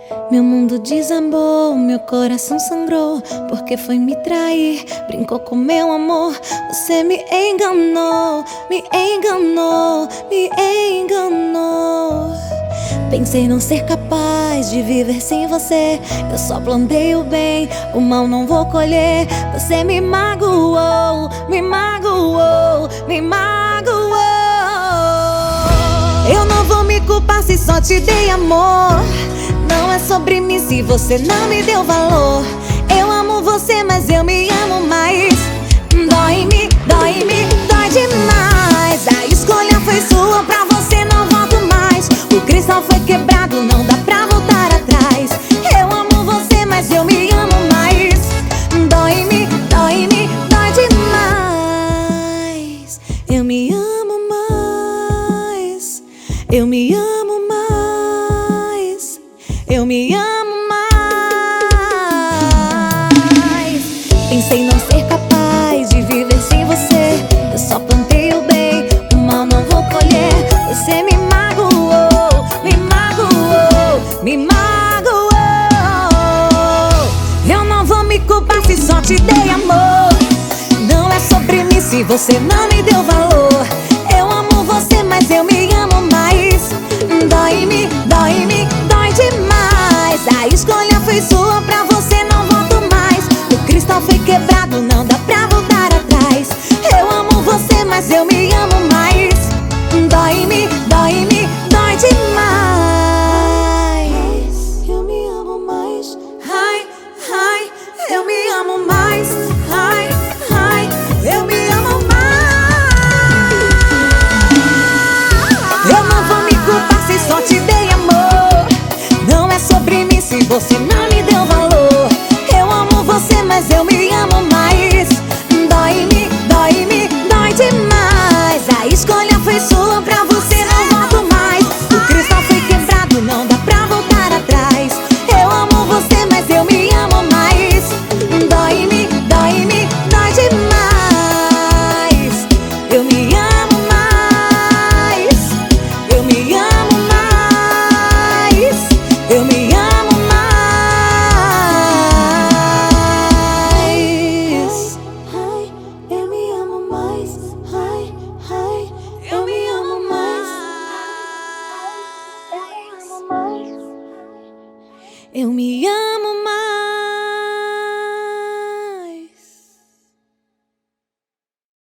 Meu mundo desabou, meu coração sangrou, porque foi me trair, brincou com meu amor. Você me enganou, me enganou, me enganou. Pensei não ser capaz de viver sem você. Eu só plantei o bem, o mal não vou colher. Você me magoou, me magoou, me magoou. Eu não vou me culpar se só te dei amor. Não é sobre mim se você não me deu valor. Eu amo você, mas eu me amo mais. Dói-me, dói-me, dói demais. A escolha foi sua, pra você não volto mais. O cristal foi quebrado, não dá pra voltar atrás. Eu amo você, mas eu me amo mais. Dói-me, dói-me, dói demais. Eu me amo mais. Eu me amo mais. Eu me amo mais. Pensei não ser capaz de viver sem você. Eu só plantei o bem, o mal não vou colher. Você me magoou, me magoou, me magoou. Eu não vou me culpar se só te dei amor. Não é sobre mim se você não me deu valor. Eu amo você, mas eu me amo mais. Dói-me, dói-me, dói demais. A escolha foi sua, pra você não volto mais. O cristal foi quebrado, não dá pra voltar atrás. Eu amo você, mas eu me amo mais. Dói-me, dói-me, dói demais. Eu me amo mais. Ai, ai, eu me amo mais. Ai, ai, eu me amo mais. Eu não vou me culpar se só te dei amor. Não é sobre mim se você não me deu valor. Eu amo você, mas eu me amo mais. Dói-me, dói-me, dói demais. A escolha foi sua, pra você não volto mais. O cristal foi quebrado, não dá pra voltar atrás. Eu amo você, mas eu me amo mais. Dói-me, dói-me, dói demais. Eu me amo mais. Eu me amo mais. Eu me amo mais. Ai, eu me amo mais. Ai, ai, eu me amo mais. Eu me amo mais. Eu me amo mais.